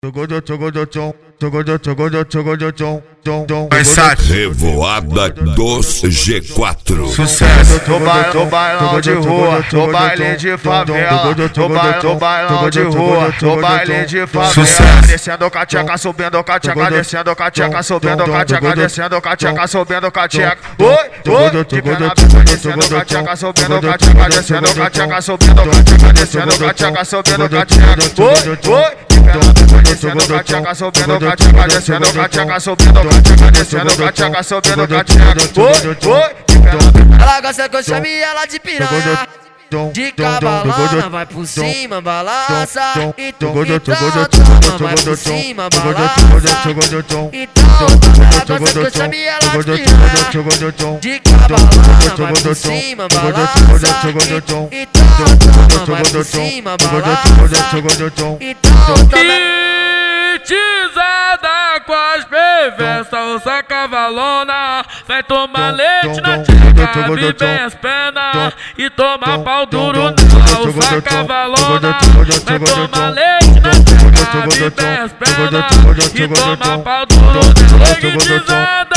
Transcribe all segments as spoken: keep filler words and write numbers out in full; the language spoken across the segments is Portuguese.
Revoada dos G quatro. Sucesso no bailão, no bailão de rua, no baile de favela. No bailão, no bailão de rua, no baile de favela. Sucesso. Descendo cateca, subindo cateca, descendo cateca, subindo cateca, descendo cateca, subindo cateca. Oi, oi, de pé na pista, descendo cateca, subindo cateca, descendo cateca, subindo cateca, descendo cateca, subindo cateca. Oi, oi. Descendo cateca, subindo cateca, descendo cateca, subindo cateca, descendo cateca, subindo cateca. Oi, oi. Ela gosta que eu chame ela de piranha, de cavalona, vai por cima, balança. Então, então, toma, vai por cima, balança. Então, ela gosta que eu chame ela de piranha, de cavalona, vai por cima, balança. Então, toma, vai por cima, balança. Então, toma. Hitizada com as perversas, usa cavalona. Vai tomar leite na tica, abre bem as pernas e toma pau duro nela. Usa cavalona. Vai tomar leite na tica, abre bem as pernas e toma pau duro nela. Hitizada,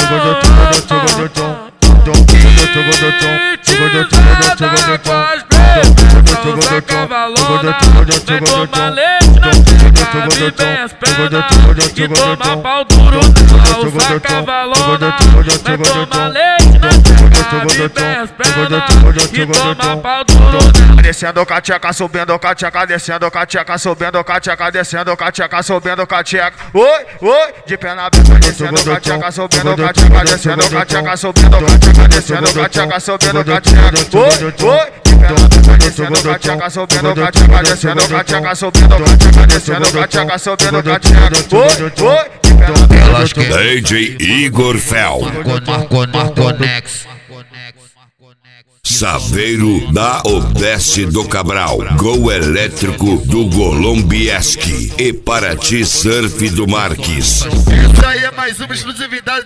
hitizada com as perversas, usa cavalona. Vai tomar leite na tica, abre bem as pernas e toma pau duro nela. Usa cavalona. Vai tomar leite na tica, abre bem as pernas e toma pau duro nela. Descendo cateca, subindo cateca, descendo cateca, subindo cateca, descendo cateca, subindo cateca. Oi, oi, de pé na pista, descendo cateca, subindo cateca, descendo cateca, subindo cateca, descendo cateca, subindo cateca. Oi, oi. Descendo cateca, subindo cateca, descendo cateca, subindo cateca, descendo cateca, subindo cateca. Oi, oi. D J Igor Fel. Marconex. Saveiro da Odeste do Cabral. Gol elétrico do Golombieski. E Paraty Surf do Marques. Isso aí é mais uma exclusividade.